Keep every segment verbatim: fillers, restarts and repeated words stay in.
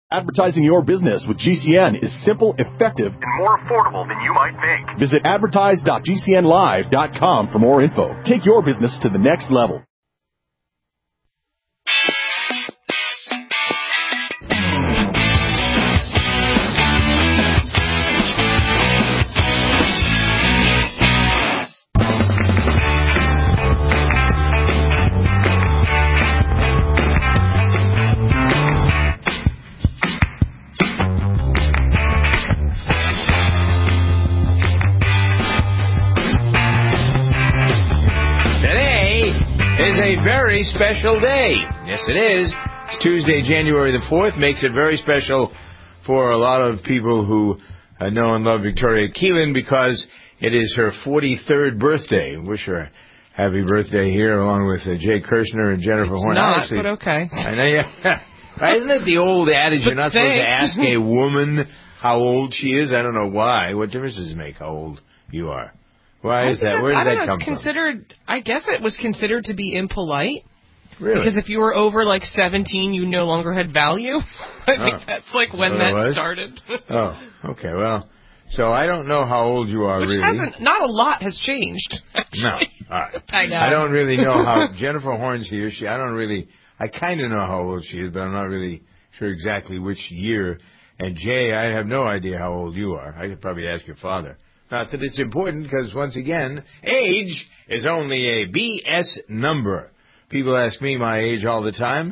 Advertising your business with G C N is simple, effective, and more affordable than you might think. Visit advertise dot g c n live dot com for more info. Take your business to the next level. Very special day. Yes, it is. It's Tuesday, January the fourth. Makes it very special for a lot of people who uh, know and love Victoria Keelan because it is her forty-third birthday. Wish her a happy birthday here along with uh, Jay Kirshner and Jennifer it's Horn. Not, Actually, but okay. I know, yeah. Isn't it the old adage you're not supposed to ask a woman how old she is? I don't know why. What difference does it make how old you are? Why is that? Where did I don't that know, come it's considered, from? I guess it was considered to be impolite. Really? Because if you were over, like, seventeen, you no longer had value. I oh. think that's, like, when oh, that was? started. Oh, okay. Well, so I don't know how old you are, Which really. hasn't, not a lot has changed, actually. No. All right. I know. I don't really know how, Jennifer Horn's here. She, I don't really, I kind of know how old she is, but I'm not really sure exactly which year. And Jay, I have no idea how old you are. I could probably ask your father. Not that it's important, because once again, age is only a B S number. People ask me my age all the time,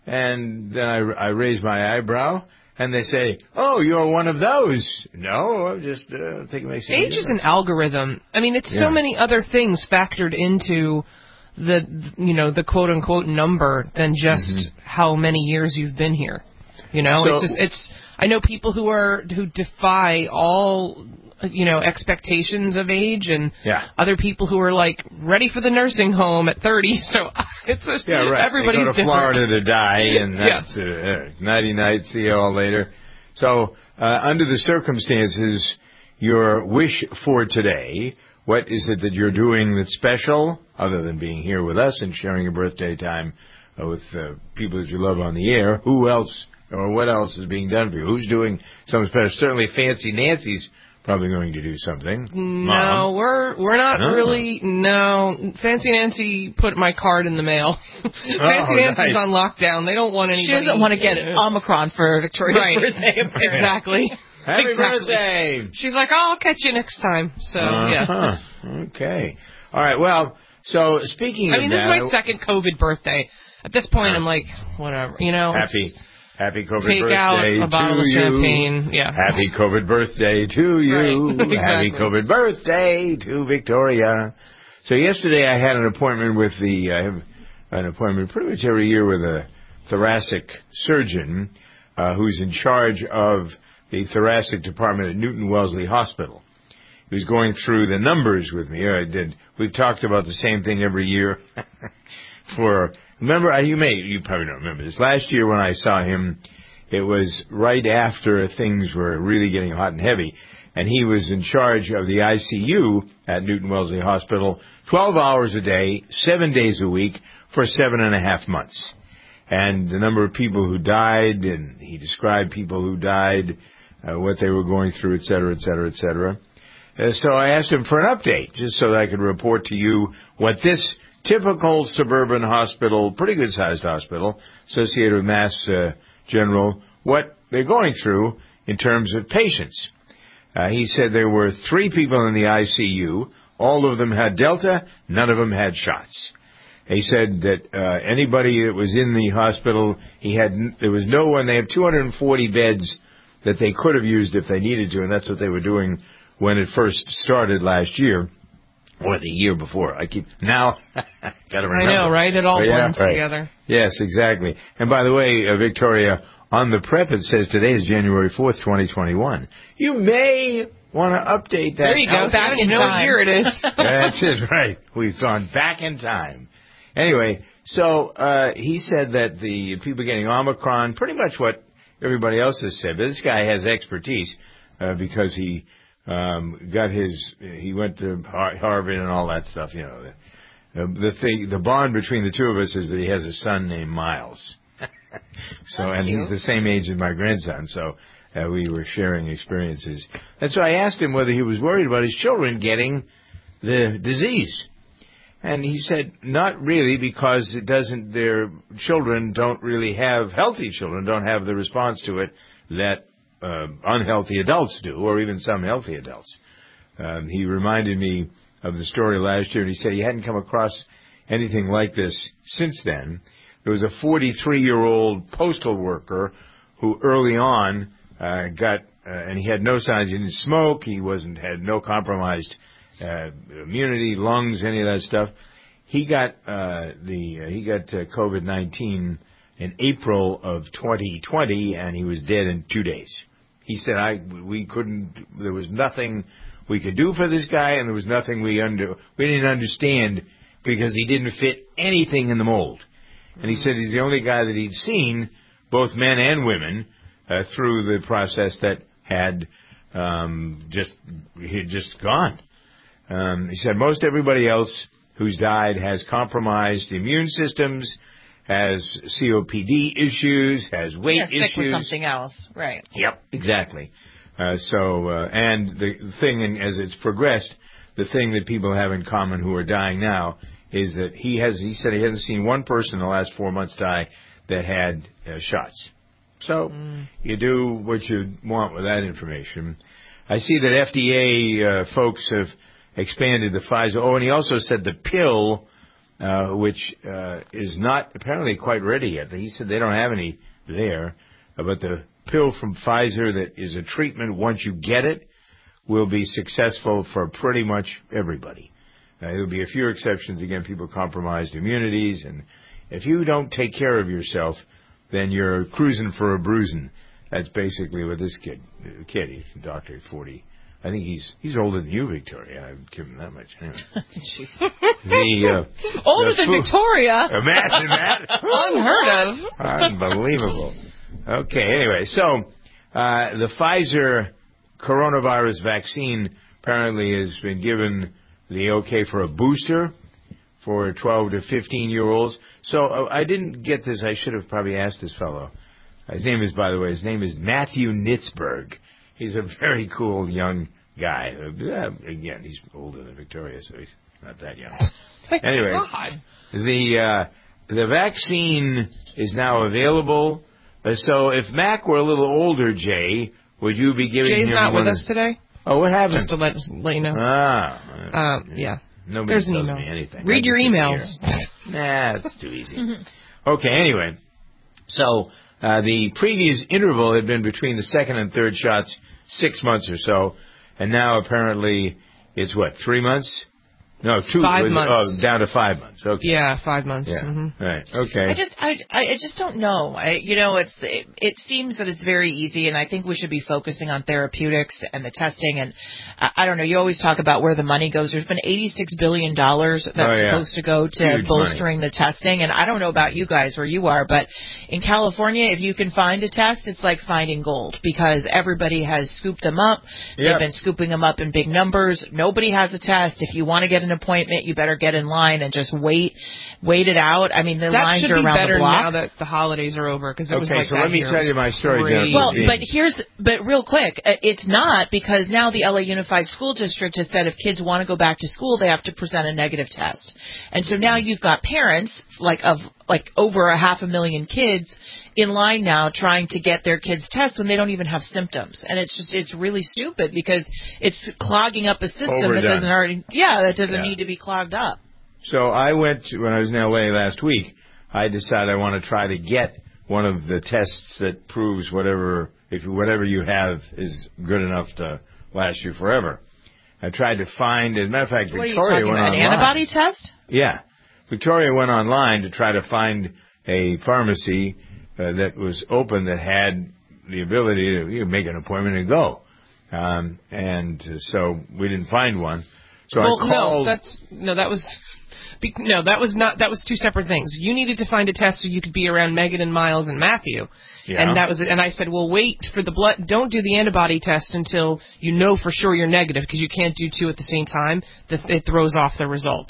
and then I, I raise my eyebrow, and they say, "Oh, you're one of those." No, I'm just uh, think it makes sense. Age is an algorithm. I mean, it's yeah. so many other things factored into the, you know, the quote unquote number than just mm-hmm. how many years you've been here. You know, so, it's just it's. I know people who are who defy all, you know, expectations of age, and yeah. other people who are like ready for the nursing home at thirty. So it's a, yeah, right. everybody's they go to different. Florida to die, and that's yeah. uh, nighty night. See you all later. So uh, under the circumstances, your wish for today. What is it that you're doing that's special, other than being here with us and sharing your birthday time uh, with uh, people that you love on the air? Who else, or what else is being done for you? Who's doing something special? Certainly Fancy Nancy's probably going to do something. No, Mom. we're we're not no. really. No, Fancy Nancy put my card in the mail. Fancy oh, Nancy's nice. on lockdown. They don't want anybody. She doesn't want to get uh, Omicron for Victoria's right. birthday. Exactly. Happy exactly. birthday! She's like, oh, I'll catch you next time. So uh-huh. yeah. Okay. All right. Well, so speaking I of mean, that, this is my second COVID birthday. At this point, uh, I'm like, whatever. You know. Happy. Happy COVID Take birthday out a bottle to of you. champagne. Yeah. Happy COVID birthday to you. Right. Exactly. Happy COVID birthday to Victoria. So yesterday I had an appointment with the, I have an appointment pretty much every year with a thoracic surgeon uh, who's in charge of the thoracic department at Newton Wellesley Hospital. He was going through the numbers with me. I did. We've talked about the same thing every year for... Remember, you may, you probably don't remember this. Last year when I saw him, it was right after things were really getting hot and heavy, and he was in charge of the I C U at Newton Wellesley Hospital, twelve hours a day, seven days a week, for seven and a half months. And the number of people who died, and he described people who died, uh, what they were going through, et cetera, et cetera, et cetera. Uh, so I asked him for an update, just so that I could report to you what this typical suburban hospital, pretty good-sized hospital, associated with Mass uh, General, what they're going through in terms of patients. Uh, he said there were three people in the I C U. All of them had Delta. None of them had shots. He said that uh, anybody that was in the hospital, he had there was no one. They have two hundred forty beds that they could have used if they needed to, and that's what they were doing when it first started last year. Or the year before. I keep now. Gotta remember. I know, right? It all but blends yeah, right. together. Yes, exactly. And by the way, uh, Victoria, on the prep it says today is January fourth, twenty twenty-one. You may want to update that. There you go. Back in time. You know what year it is. That's it, right? We've gone back in time. Anyway, so uh he said that the people getting Omicron, pretty much what everybody else has said. But this guy has expertise uh, because he. Um, got his, he went to Harvard and all that stuff, you know. The, the thing, the bond between the two of us is that he has a son named Miles. So, and he's the same age as my grandson, so uh, we were sharing experiences. And so I asked him whether he was worried about his children getting the disease. And he said, not really, because it doesn't, their children don't really have, healthy children don't have the response to it that uh, unhealthy adults do, or even some healthy adults. Um, he reminded me of the story last year, and he said he hadn't come across anything like this since then. There was a forty-three-year-old postal worker who early on uh, got, uh, and he had no signs, he didn't smoke, he wasn't, had no compromised Uh, immunity, lungs, any of that stuff. He got uh, the uh, he got uh, COVID nineteen in April of twenty twenty, and he was dead in two days. He said, "I we couldn't. There was nothing we could do for this guy, and there was nothing we under we didn't understand because he didn't fit anything in the mold." And he said he's the only guy that he'd seen, both men and women, uh, through the process that had um, just he had just gone. Um, he said most everybody else who's died has compromised immune systems, has C O P D issues, has weight yeah, sick issues. with something else, right? Yep, exactly. Uh, so, uh, and the thing, and as it's progressed, the thing that people have in common who are dying now is that he has. He said he hasn't seen one person in the last four months die that had uh, shots. So mm. you do what you want with that information. I see that F D A uh, folks have expanded the Pfizer. Oh, and he also said the pill, uh, which uh, is not apparently quite ready yet. He said they don't have any there, uh, but the pill from Pfizer that is a treatment once you get it will be successful for pretty much everybody. Uh, there will be a few exceptions. Again, people with compromised immunities, and if you don't take care of yourself, then you're cruising for a bruising. That's basically what this kid, kid, he's a doctor at forty. I think he's he's older than you, Victoria. I would give him that much. Anyway. the, uh, older the than food, Victoria. Imagine that. Unheard of. Unbelievable. Okay, anyway, so uh, the Pfizer coronavirus vaccine apparently has been given the okay for a booster for twelve to fifteen-year-olds. So uh, I didn't get this. I should have probably asked this fellow. His name is, by the way, his name is Matthew Nitzberg. He's a very cool young guy. Uh, again, he's older than Victoria, so he's not that young. Anyway, God. the uh, the vaccine is now available. Uh, so if Mac were a little older, Jay, would you be giving Jay's him not one with of... us today. Oh, what happened? Just to let, let you know. Ah. Um, yeah. Nobody There's an tells email. me anything. Read your emails. Nah, that's too easy. Okay, anyway. So uh, the previous interval had been between the second and third shots, six months or so, and now apparently it's what, three months? No, two. Five was, months. Oh, down to five months. Okay. Yeah, five months. Yeah. Mm-hmm. Right. Okay. I just, I, I just don't know. I, you know, it's, it, it seems that it's very easy, and I think we should be focusing on therapeutics and the testing. And I, I don't know. You always talk about where the money goes. There's been eighty-six billion dollars that's oh, yeah. supposed to go to Huge bolstering money. the testing. And I don't know about you guys where you are, but in California, if you can find a test, it's like finding gold because everybody has scooped them up. Yep. They've been scooping them up in big numbers. Nobody has a test. If you want to get an appointment, you better get in line and just wait, wait it out. I mean, the that lines should are be around better the block. now that the holidays are over because it was okay, like so that let me here. tell you my story, Jennifer. Well, Bean. but here's, but real quick, uh, it's not because now the L A Unified School District has said if kids want to go back to school, they have to present a negative test. And so now you've got parents like of like over a half a million kids in line now trying to get their kids tests when they don't even have symptoms. And it's just, it's really stupid because it's clogging up a system Overdone. that doesn't already, yeah, that doesn't Yeah. need to be clogged up. So I went, to, when I was in L A last week, I decided I want to try to get one of the tests that proves whatever, if whatever you have is good enough to last you forever. I tried to find, as a matter of fact, What Victoria are you talking went about, online. an antibody test? Yeah. Victoria went online to try to find a pharmacy uh, that was open that had the ability to you know, make an appointment and go. Um, and uh, so we didn't find one. So well, I called. no, that's no, that was be, no, that was not. That was two separate things. You needed to find a test so you could be around Megan and Miles and Matthew, Yeah. and that was it. And I said, well, wait for the blood. Don't do the antibody test until you know for sure you're negative because you can't do two at the same time. That it throws off the results.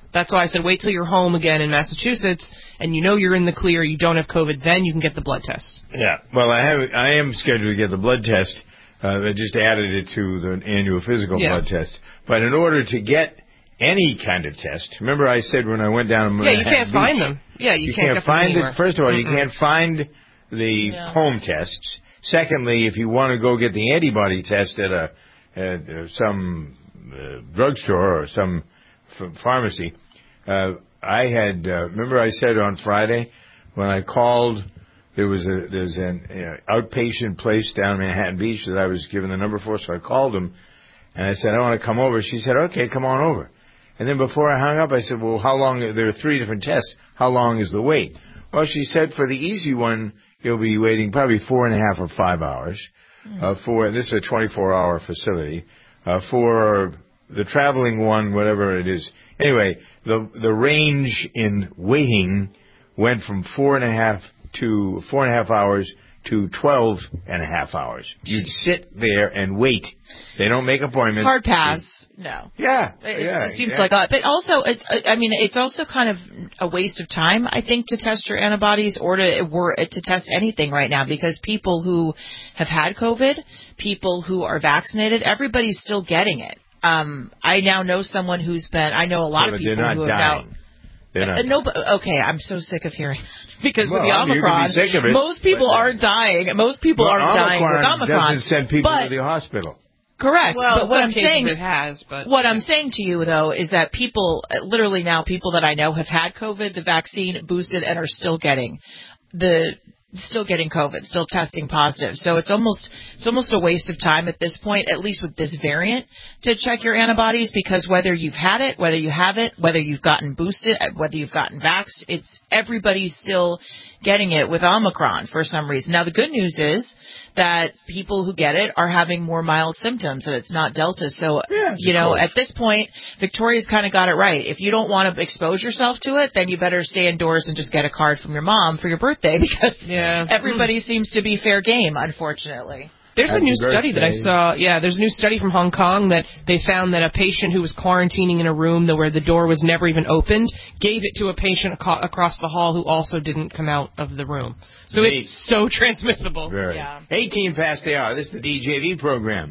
That's why I said wait till you're home again in Massachusetts and you know you're in the clear, you don't have COVID, then you can get the blood test. Yeah. Well, I have. I am scheduled to get the blood test. Uh, they just added it to the annual physical yeah. blood test. But in order to get any kind of test, remember I said when I went down to Manhattan Yeah, you can't Beach, find them. Yeah, you, you can't, can't find it. First of all, Mm-mm. you can't find the yeah. home tests. Secondly, if you want to go get the antibody test at a at uh, some uh, drugstore or some f- pharmacy, uh, I had uh, remember I said on Friday when I called, there was a there's an uh, outpatient place down in Manhattan Beach that I was given the number for, so I called them and I said I want to come over. She said okay, come on over. And then before I hung up, I said, well, how long? There are three different tests. How long is the wait? Well, she said for the easy one, you'll be waiting probably four and a half or five hours. Mm. Uh, for this is a twenty-four hour facility. Uh, for the traveling one, whatever it is. Anyway, the the range in waiting went from four and a half to four and a half hours to twelve and a half hours. You'd sit there and wait. They don't make appointments. Hard pass. No. Yeah. It, yeah, it seems yeah. like, a, but also, it's. I mean, it's also kind of a waste of time, I think, to test your antibodies or to or to test anything right now because people who have had COVID, people who are vaccinated, everybody's still getting it. Um, I now know someone who's been. I know a lot yeah, of people they're not who have dying. now. They're not Uh, no, but, okay, I'm so sick of hearing because well, with the I mean, Omicron, sick of it, most people but, aren't dying. Most people well, aren't Omicron dying with Omicron. Doesn't send people but, to the hospital. Correct. Well, but what I'm cases saying it has, but what I'm saying to you though is that people, literally now, people that I know have had COVID, the vaccine boosted, and are still getting the. Still getting COVID, still testing positive. So it's almost it's almost a waste of time at this point, at least with this variant, to check your antibodies because whether you've had it, whether you haven't, whether you've gotten boosted, whether you've gotten vaxxed, it's everybody's still getting it with Omicron for some reason. Now the good news is that people who get it are having more mild symptoms and it's not Delta. So, yes, you know, course. at this point, Victoria's kind of got it right. If you don't want to expose yourself to it, then you better stay indoors and just get a card from your mom for your birthday because yeah. everybody mm. seems to be fair game, unfortunately. There's Happy a new birthday. study that I saw. Yeah, there's a new study from Hong Kong that they found that a patient who was quarantining in a room where the door was never even opened gave it to a patient ac- across the hall who also didn't come out of the room. So Neat. It's so transmissible. Very. Yeah. eighteen past the hour. This is the D J V program.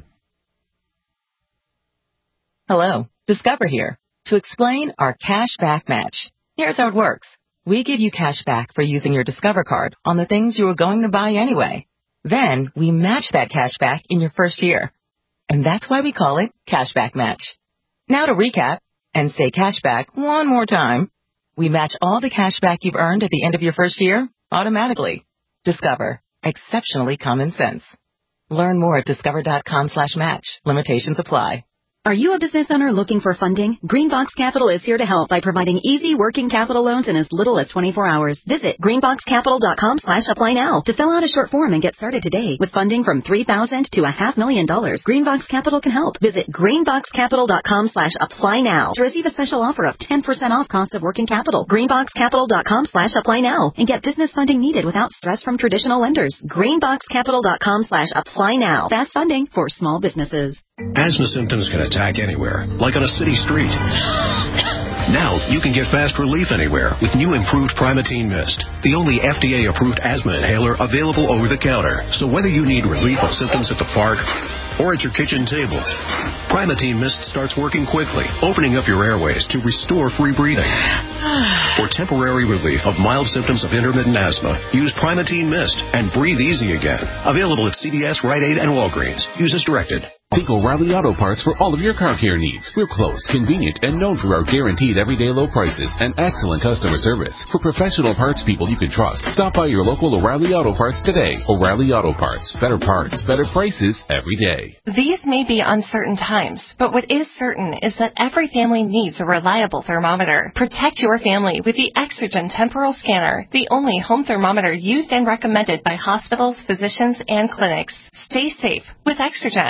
Hello, Discover here to explain our cash back match. Here's how it works. We give you cash back for using your Discover card on the things you were going to buy anyway. Then we match that cash back in your first year. And that's why we call it Cashback Match. Now to recap and say cashback one more time. We match all the cashback you've earned at the end of your first year automatically. Discover. Exceptionally common sense. Learn more at discover.com slash match. Limitations apply. Are you a business owner looking for funding? Greenbox Capital is here to help by providing easy working capital loans in as little as twenty-four hours. Visit greenboxcapital.com slash apply now to fill out a short form and get started today. With funding from three thousand dollars to a half million dollars, Greenbox Capital can help. Visit greenboxcapital.com slash apply now to receive a special offer of ten percent off cost of working capital. greenboxcapital.com slash apply now and get business funding needed without stress from traditional lenders. greenboxcapital.com slash apply now. Fast funding for small businesses. Asthma symptoms can attack anywhere, like on a city street. Now, you can get fast relief anywhere with new improved Primatene Mist, the only F D A-approved asthma inhaler available over the counter. So whether you need relief of symptoms at the park or at your kitchen table, Primatene Mist starts working quickly, opening up your airways to restore free breathing. For temporary relief of mild symptoms of intermittent asthma, use Primatene Mist and breathe easy again. Available at C V S, Rite Aid, and Walgreens. Use as directed. Think O'Reilly Auto Parts for all of your car care needs. We're close, convenient, and known for our guaranteed everyday low prices and excellent customer service. For professional parts people you can trust, stop by your local O'Reilly Auto Parts today. O'Reilly Auto Parts. Better parts, better prices every day. These may be uncertain times, but what is certain is that every family needs a reliable thermometer. Protect your family with the Exergen Temporal Scanner, the only home thermometer used and recommended by hospitals, physicians, and clinics. Stay safe with Exergen.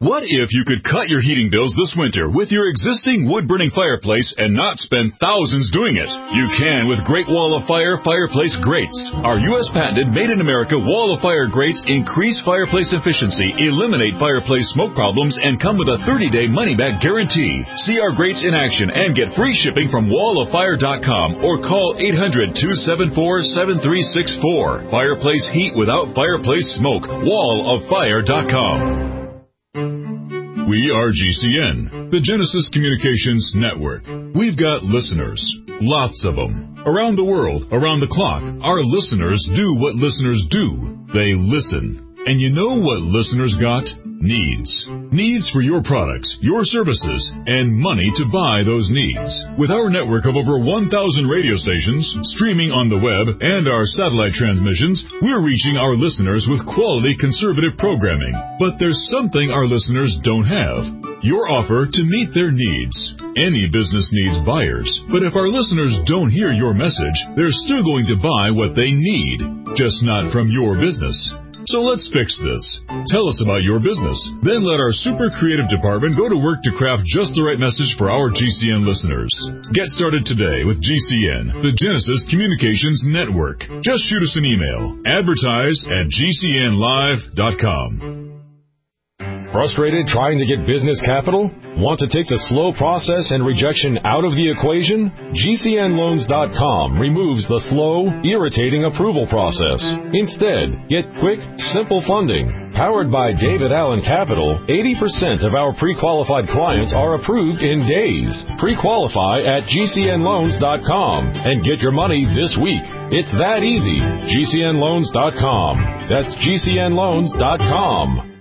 What if you could cut your heating bills this winter with your existing wood-burning fireplace and not spend thousands doing it? You can with Great Wall of Fire fireplace grates. Our U S patented made-in-America Wall of Fire grates increase fireplace efficiency, eliminate fireplace smoke problems, and come with a thirty-day money-back guarantee. See our grates in action and get free shipping from wall of fire dot com or call eight hundred, two seven four, seven three six four. Fireplace heat without fireplace smoke. wall of fire dot com. We are G C N, the Genesis Communications Network. We've got listeners, lots of them. Around the world, around the clock, our listeners do what listeners do. They listen. And you know what listeners got? Needs. Needs for your products, your services, and money to buy those needs. With our network of over one thousand radio stations, streaming on the web, and our satellite transmissions, we're reaching our listeners with quality conservative programming. But there's something our listeners don't have. Your offer to meet their needs. Any business needs buyers, but if our listeners don't hear your message, they're still going to buy what they need, just not from your business. So let's fix this. Tell us about your business. Then let our super creative department go to work to craft just the right message for our G C N listeners. Get started today with G C N, the Genesis Communications Network. Just shoot us an email. Advertise at G C N live dot com. Frustrated trying to get business capital? Want to take the slow process and rejection out of the equation? G C N loans dot com removes the slow, irritating approval process. Instead, get quick, simple funding. Powered by David Allen Capital, eighty percent of our pre-qualified clients are approved in days. Pre-qualify at G C N loans dot com and get your money this week. It's that easy. G C N loans dot com. That's G C N loans dot com.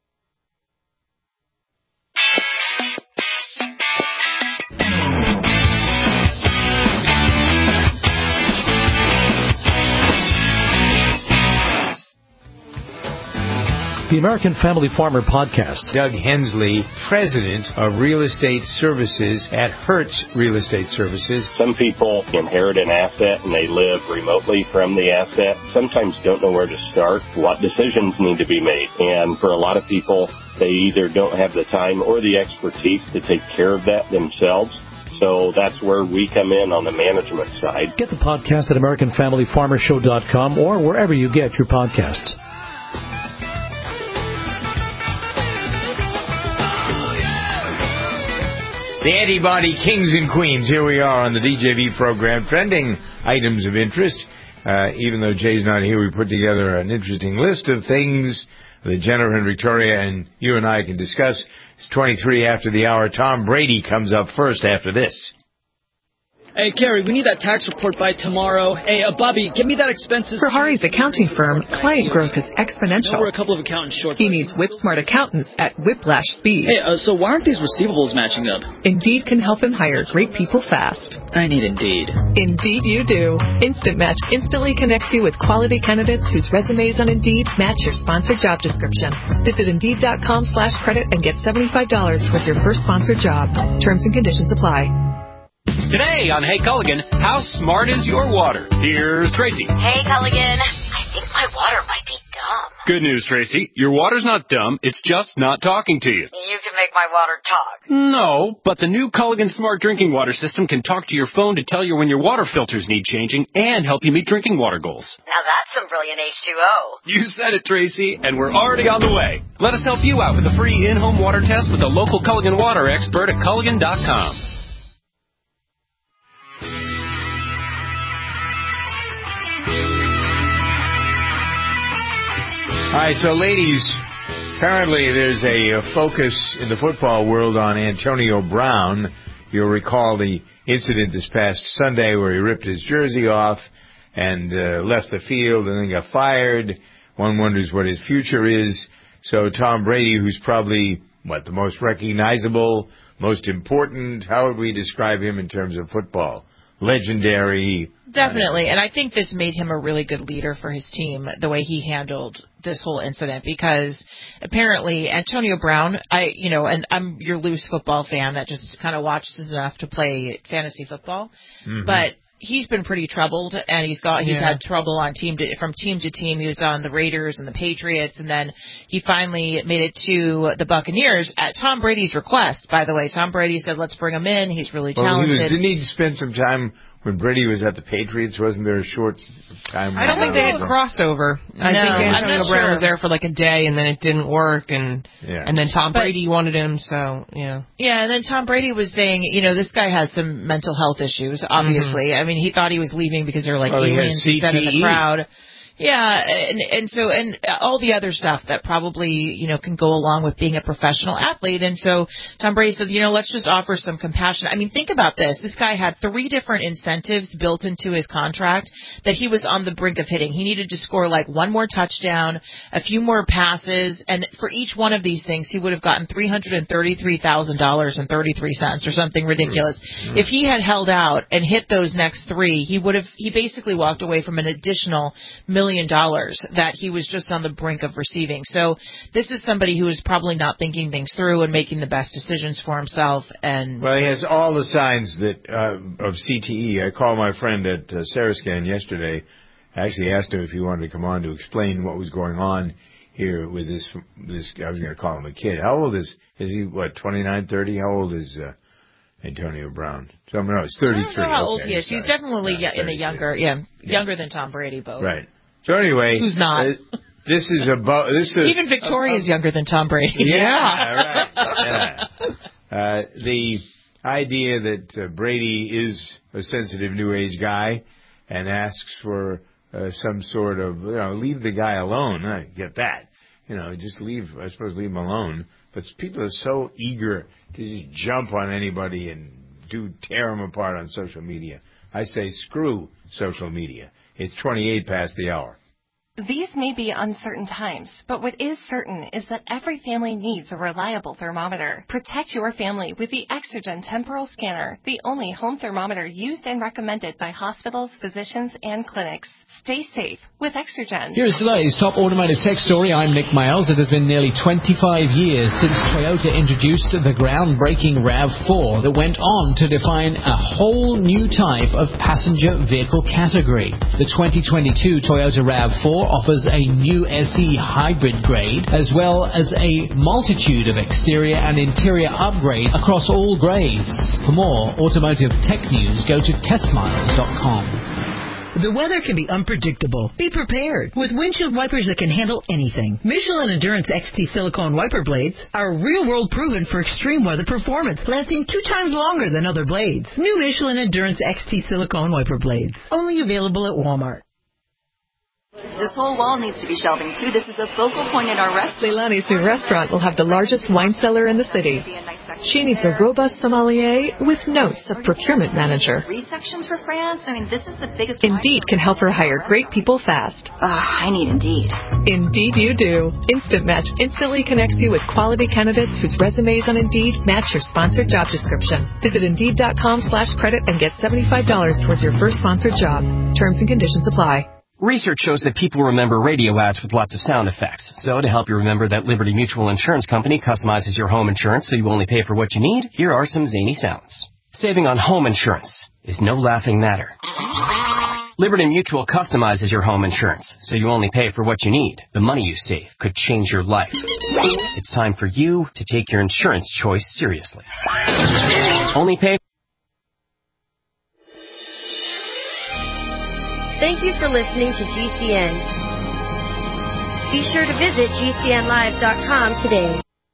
The American Family Farmer Podcast. Doug Hensley, president of Real Estate Services at Hertz Real Estate Services. Some people inherit an asset and they live remotely from the asset. Sometimes don't know where to start, what decisions need to be made. And for a lot of people, they either don't have the time or the expertise to take care of that themselves. So that's where we come in on the management side. Get the podcast at American Family Farmer Show dot com or wherever you get your podcasts. The Antibody Kings and Queens. Here we are on the D J V program, trending items of interest. Uh, even though Jay's not here, we put together an interesting list of things that Jennifer and Victoria and you and I can discuss. It's twenty-three after the hour. Tom Brady comes up first after this. Hey, Carrie, we need that tax report by tomorrow. Hey, uh, Bobby, give me that expenses. For Hari's accounting firm, client growth is exponential. No, we're a couple of accountants short. He needs whip-smart accountants at whiplash speed. Hey, uh, so why aren't these receivables matching up? Indeed can help him hire great people fast. I need Indeed. Indeed you do. Instant Match instantly connects you with quality candidates whose resumes on Indeed match your sponsored job description. Visit Indeed.com slash credit and get seventy-five dollars towards your first sponsored job. Terms and conditions apply. Today on Hey Culligan, how smart is your water? Here's Tracy. Hey Culligan, I think my water might be dumb. Good news, Tracy. Your water's not dumb, it's just not talking to you. You can make my water talk. No, but the new Culligan Smart Drinking Water System can talk to your phone to tell you when your water filters need changing and help you meet drinking water goals. Now that's some brilliant H two O. You said it, Tracy, and we're already on the way. Let us help you out with a free in-home water test with a local Culligan water expert at Culligan dot com. All right, so ladies, apparently there's a, a focus in the football world on Antonio Brown. You'll recall the incident this past Sunday where he ripped his jersey off and uh, left the field and then got fired. One wonders what his future is. So Tom Brady, who's probably, what, the most recognizable, most important, how would we describe him in terms of football? Legendary. Definitely, and I think this made him a really good leader for his team, the way he handled this whole incident, because apparently Antonio Brown, I, you know, and I'm your loose football fan that just kind of watches enough to play fantasy football, mm-hmm. but he's been pretty troubled, and he's got he's Yeah. had trouble on team to, from team to team. He was on the Raiders and the Patriots, and then he finally made it to the Buccaneers at Tom Brady's request. By the way, Tom Brady said, "Let's bring him in. He's really Well, he talented." was, didn't he spend some time when Brady was at the Patriots? Wasn't there a short time? I don't think they had crossover. I No, think I'm Antonio not Brown sure. was there for like a day, and then it didn't work, and Yeah. and then Tom But- Brady wanted him, so yeah. Yeah, and then Tom Brady was saying, you know, this guy has some mental health issues, obviously. Mm-hmm. I mean, he thought he was leaving because there were like Well, he has aliens he said in C T E. the crowd. Yeah, and and so and all the other stuff that probably, you know, can go along with being a professional athlete. And so Tom Brady said, you know, let's just offer some compassion. I mean, think about this. This guy had three different incentives built into his contract that he was on the brink of hitting. He needed to score like one more touchdown, a few more passes, and for each one of these things, he would have gotten three hundred thirty-three thousand dollars and thirty-three cents or something ridiculous. Mm. If he had held out and hit those next three, he would have, he basically walked away from an additional million dollars that he was just on the brink of receiving. So this is somebody who is probably not thinking things through and making the best decisions for himself. And Well, he has all the signs that uh, of C T E. I called my friend at uh, Sarascan yesterday. I actually asked him if he wanted to come on to explain what was going on here with this. This I was going to call him a kid. How old is is he? What, twenty-nine, thirty? How old is uh, Antonio Brown? So no, it's thirty-three. I don't know how old Okay, he is. sorry. He's definitely Yeah, in a younger, yeah, Yeah. younger than Tom Brady, both. Right. So anyway, Who's not? Uh, this is about this is Even Victoria's younger than Tom Brady. Yeah, right. Yeah. Uh, the idea that uh, Brady is a sensitive new age guy and asks for uh, some sort of, you know, leave the guy alone. I get that. You know, just leave, I suppose leave him alone. But people are so eager to just jump on anybody and do tear them apart on social media. I say screw social media. It's twenty-eight past the hour. These may be uncertain times, but what is certain is that every family needs a reliable thermometer. Protect your family with the Exergen Temporal Scanner, the only home thermometer used and recommended by hospitals, physicians, and clinics. Stay safe with Exergen. Here is today's top automotive tech story. I'm Nick Miles. It has been nearly twenty-five years since Toyota introduced the groundbreaking RAV four that went on to define a whole new type of passenger vehicle category. The twenty twenty-two Toyota RAV four offers a new S E hybrid grade as well as a multitude of exterior and interior upgrades across all grades. For more automotive tech news, go to test miles dot com. The weather can be unpredictable. Be prepared with windshield wipers that can handle anything. Michelin Endurance X T silicone wiper blades are real-world proven for extreme weather performance, lasting two times longer than other blades. New Michelin Endurance X T silicone wiper blades, only available at Walmart. This whole wall needs to be shelving, too. This is a focal point in our restaurant. Leilani's new restaurant will have the largest wine cellar in the city. She needs a robust sommelier with notes of procurement manager. Three sections for France? I mean, this is the biggest... Indeed can help her hire great people fast. Ah, I need Indeed. Indeed you do. Instant Match instantly connects you with quality candidates whose resumes on Indeed match your sponsored job description. Visit Indeed.com slash credit and get seventy-five dollars towards your first sponsored job. Terms and conditions apply. Research shows that people remember radio ads with lots of sound effects. So to help you remember that Liberty Mutual Insurance Company customizes your home insurance so you only pay for what you need, here are some zany sounds. Saving on home insurance is no laughing matter. Liberty Mutual customizes your home insurance so you only pay for what you need. The money you save could change your life. It's time for you to take your insurance choice seriously. Only pay. Thank you for listening to G C N. Be sure to visit G C N live dot com today.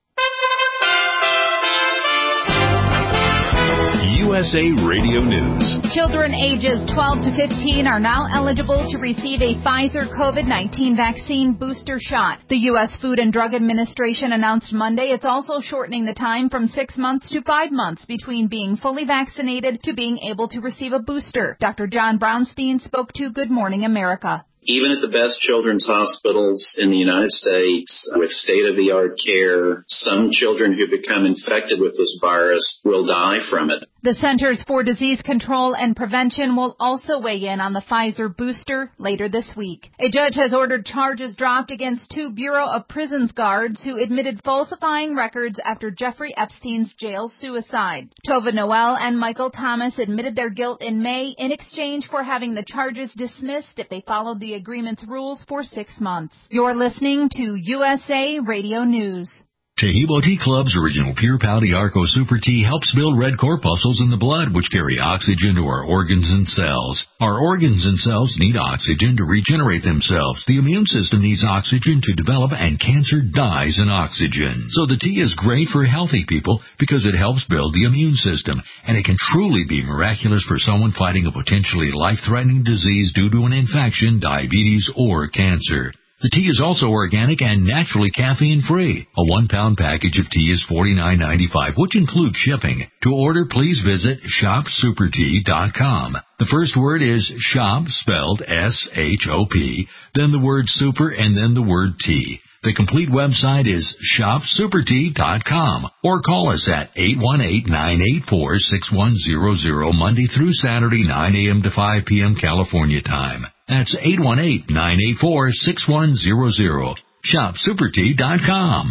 U S A Radio News. Children ages twelve to fifteen are now eligible to receive a Pfizer COVID nineteen vaccine booster shot. The U S Food and Drug Administration announced Monday it's also shortening the time from six months to five months between being fully vaccinated to being able to receive a booster. Doctor John Brownstein spoke to Good Morning America. Even at the best children's hospitals in the United States with state-of-the-art care, some children who become infected with this virus will die from it. The Centers for Disease Control and Prevention will also weigh in on the Pfizer booster later this week. A judge has ordered charges dropped against two Bureau of Prisons guards who admitted falsifying records after Jeffrey Epstein's jail suicide. Tova Noel and Michael Thomas admitted their guilt in May in exchange for having the charges dismissed if they followed the agreement's rules for six months. You're listening to U S A Radio News. Tahibo Tea Club's original Pure Pouty Arco Super Tea helps build red corpuscles in the blood, which carry oxygen to our organs and cells. Our organs and cells need oxygen to regenerate themselves. The immune system needs oxygen to develop, and cancer dies in oxygen. So the tea is great for healthy people because it helps build the immune system, and it can truly be miraculous for someone fighting a potentially life-threatening disease due to an infection, diabetes, or cancer. The tea is also organic and naturally caffeine-free. A one-pound package of tea is forty-nine ninety-five, which includes shipping. To order, please visit shop super tea dot com. The first word is shop, spelled S H O P, then the word super, and then the word tea. The complete website is shop super tea dot com, or call us at eight one eight, nine eight four, six one zero zero Monday through Saturday, nine a.m. to five p.m. California time. That's eight one eight, nine eight four, six one zero zero. shop super tea dot com.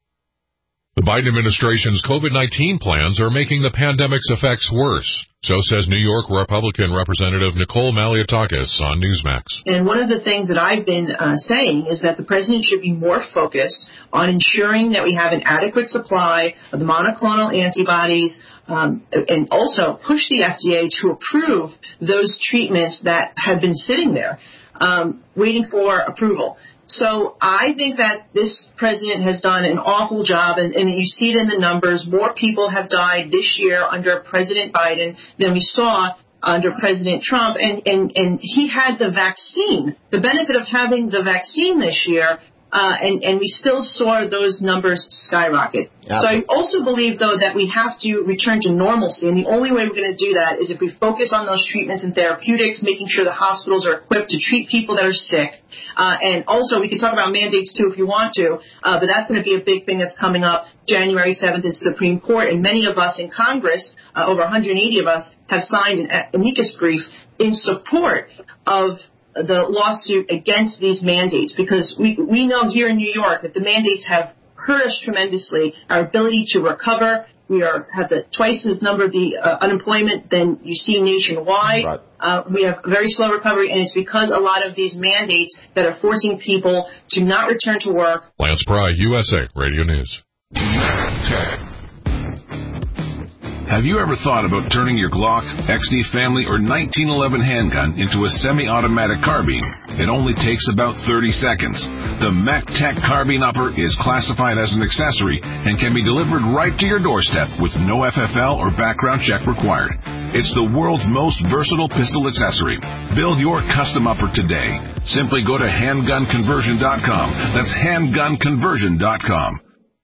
The Biden administration's COVID nineteen plans are making the pandemic's effects worse. So says New York Republican Representative Nicole Malliotakis on Newsmax. And one of the things that I've been uh, saying is that the president should be more focused on ensuring that we have an adequate supply of the monoclonal antibodies, um, and also push the F D A to approve those treatments that have been sitting there, um, waiting for approval. So I think that this president has done an awful job, and, and you see it in the numbers. More people have died this year under President Biden than we saw under President Trump, and, and, and he had the vaccine, the benefit of having the vaccine this year, uh, and, and we still saw those numbers skyrocket. Yeah. So I also believe, though, that we have to return to normalcy, and the only way we're going to do that is if we focus on those treatments and therapeutics, making sure the hospitals are equipped to treat people that are sick. Uh, and also, we can talk about mandates, too, if you want to, uh, but that's going to be a big thing that's coming up January seventh in the Supreme Court, and many of us in Congress, uh, over one hundred eighty of us, have signed an amicus brief in support of the lawsuit against these mandates, because we we know here in New York that the mandates have hurt us tremendously. Our ability to recover, we are have the twice as number of the uh, unemployment than you see nationwide. Right. Uh, we have very slow recovery, and it's because a lot of these mandates that are forcing people to not return to work. Lance Pry, U S A Radio News. Have you ever thought about turning your Glock, X D Family, or nineteen eleven handgun into a semi-automatic carbine? It only takes about thirty seconds. The MechTech Carbine Upper is classified as an accessory and can be delivered right to your doorstep with no F F L or background check required. It's the world's most versatile pistol accessory. Build your custom upper today. Simply go to handgun conversion dot com. That's handgun conversion dot com.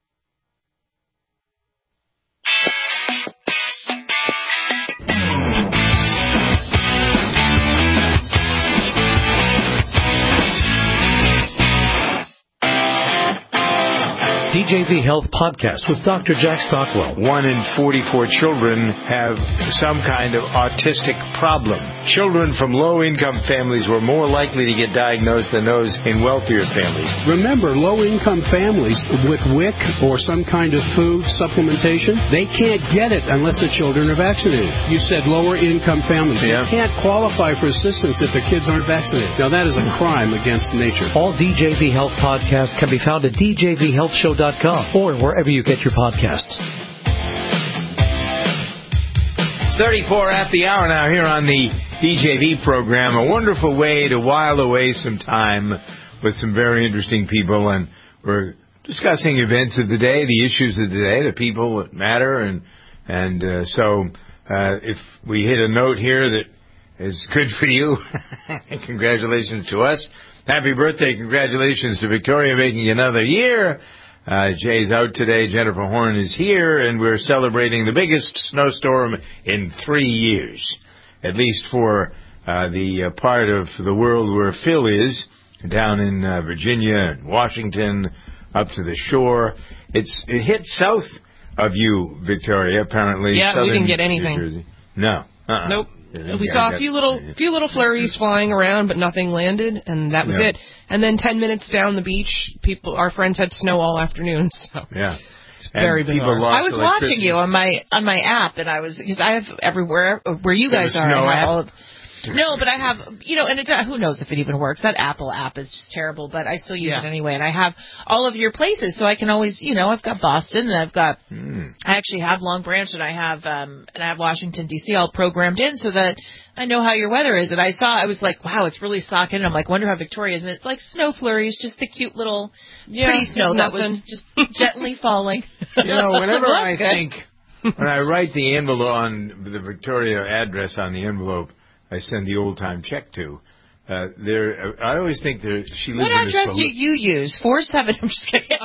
D J V Health Podcast with Doctor Jack Stockwell. One in forty-four children have some kind of autistic problem. Children from low-income families were more likely to get diagnosed than those in wealthier families. Remember, low-income families with W I C or some kind of food supplementation, they can't get it unless the children are vaccinated. You said lower-income families. Yeah. They can't qualify for assistance if their kids aren't vaccinated. Now, that is a crime against nature. All D J V Health podcasts can be found at D J V health show dot com or wherever you get your podcasts. It's thirty-four at the hour now here on the D J V program. A wonderful way to while away some time with some very interesting people, and we're discussing events of the day, the issues of the day, the people that matter, and and uh, so uh, if we hit a note here that is good for you, congratulations to us. Happy birthday, congratulations to Victoria making another year. Uh, Jay's out today, Jennifer Horn is here, and we're celebrating the biggest snowstorm in three years, at least for uh, the uh, part of the world where Phil is, down in uh, Virginia and Washington, up to the shore. It's It hit south of you, Victoria. Apparently, yeah, southern we didn't get anything. New Jersey. No. Uh-uh. Nope. We saw a few little, few little flurries flying around, but nothing landed, and that was Yeah. it. And then ten minutes down the beach, people, our friends had snow all afternoon. So yeah, it's very And people bizarre. lost I was watching you on my on my app, and I was because I have everywhere where you You have guys a are. snow I have app? all of, no, but I have you know, and it, who knows if it even works? That Apple app is just terrible, but I still use Yeah. it anyway. And I have all of your places, so I can always you know I've got Boston, and I've got Mm. I actually have Long Branch, and I have um and I have Washington D C all programmed in so that I know how your weather is. And I saw I was like, wow, it's really socking. And I'm like, wonder how Victoria is, and it's like snow flurries, just the cute little Yeah, pretty snow it's that nothing. was just gently falling. You know, whenever Well, I that's good. think, when I write the envelope on the Victoria address on the envelope, I send the old time check to. Uh, there, I always think there she lives What in a address saloon. do you use? Four seven. I'm just kidding.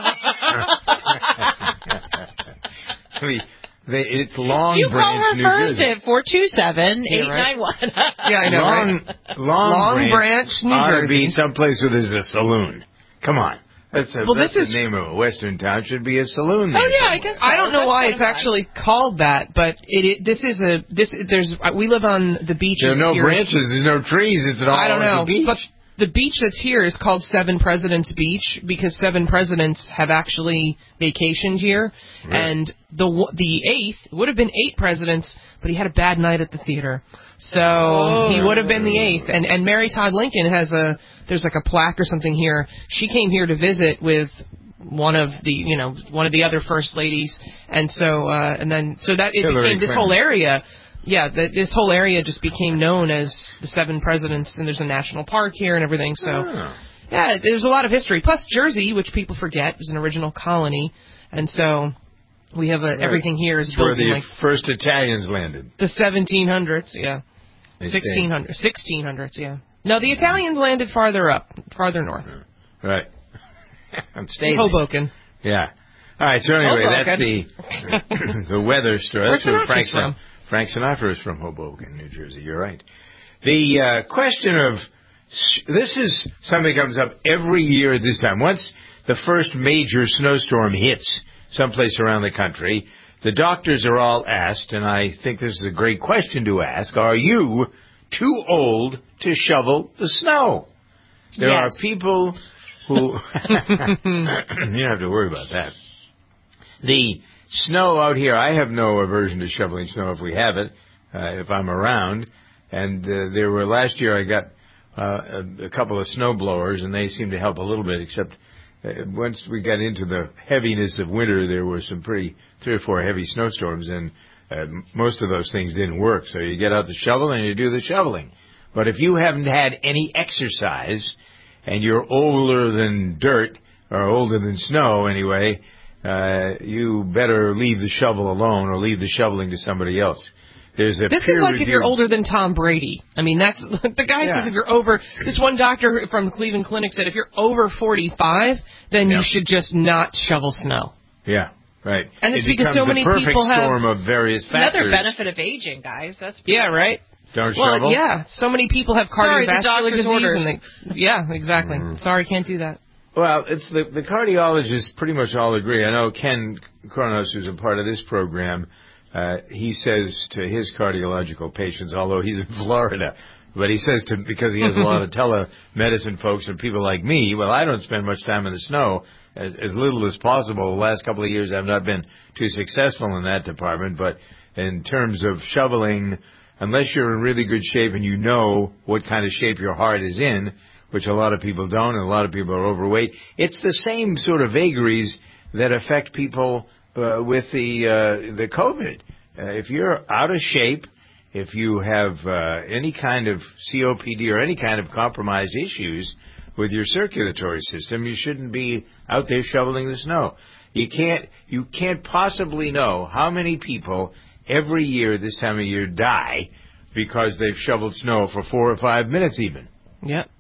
the, the, it's Long you call Branch, her New first Jersey. at four two seven eight Yeah, right. nine one. Yeah, I know, Long, right? Long, Long Branch, Branch, New ought to Jersey. be someplace where there's a saloon. Come on. That's, a, Well, that's this the is- name of a western town. Should be a saloon. Oh there yeah, I somewhere. guess. I don't know That's why kind it's of fun. actually called that, but it, it this is a this there's we live on the beaches. There are no here. branches. There's no trees. It's an all I don't know, beach. but the beach that's here is called Seven Presidents Beach because seven presidents have actually vacationed here, Right. and the w- the eighth would have been eight presidents, but he had a bad night at the theater, so Oh. he would have been the eighth. And and Mary Todd Lincoln has a there's like a plaque or something here. She came here to visit with one of the you know one of the other first ladies, and so uh, and then so that it Hillary became this Clinton. whole area. Yeah, the, this whole area just became known as the Seven Presidents, and there's a national park here and everything. So, Oh. yeah, there's a lot of history. Plus, Jersey, which people forget, was an original colony, and so we have a, everything here is It's where built in the like first Italians landed. the seventeen hundreds. Yeah, They sixteen hundreds, sixteen hundreds. Yeah. No, the Italians landed farther up, farther north, Right. I'm staying. Hoboken. Yeah. All right. So anyway, Hoboken. that's the the weather story. Where's That's where Frank, Sinatra's from? Frank Sinatra is from Hoboken, New Jersey. You're right. The uh, question of this is something that comes up every year at this time. Once the first major snowstorm hits someplace around the country, the doctors are all asked, and I think this is a great question to ask: are you too old to shovel the snow? There Yes. are people who you don't have to worry about that. The snow out here, I have no aversion to shoveling snow if we have it, uh, if I'm around. And uh, there were last year I got uh, a, a couple of snow blowers, and they seemed to help a little bit. Except uh, once we got into the heaviness of winter, there were some pretty three or four heavy snowstorms, and uh, most of those things didn't work. So you get out the shovel and you do the shoveling. But if you haven't had any exercise and you're older than dirt, or older than snow anyway, uh, you better leave the shovel alone or leave the shoveling to somebody else. There's a This is peer like if you're review- older than Tom Brady. I mean, that's the guy Yeah. says if you're over. This one doctor from the Cleveland Clinic said if you're over forty-five, then Yeah. you should just not shovel snow. Yeah, right. And it's it because becomes so many the perfect people have- storm of various It's another factors. benefit of aging, guys. That's Yeah, right. Don't Well, shovel? yeah. So many people have Sorry, the cardiovascular doctor's disease, orders. and they, yeah, exactly. Mm. Sorry, can't do that. Well, it's the the cardiologists pretty much all agree. I know Ken Kronos, who's a part of this program, uh, he says to his cardiological patients, although he's in Florida, but he says to because he has a lot of telemedicine folks and people like me. Well, I don't spend much time in the snow, as, as little as possible. The last couple of years, I've not been too successful in that department. But in terms of shoveling, unless you're in really good shape and you know what kind of shape your heart is in, which a lot of people don't, and a lot of people are overweight. It's the same sort of vagaries that affect people uh, with the uh, the COVID. Uh, if you're out of shape, if you have uh, any kind of C O P D or any kind of compromised issues with your circulatory system, you shouldn't be out there shoveling the snow. You can't you can't possibly know how many people every year this time of year die because they've shoveled snow for four or five minutes even. Yep.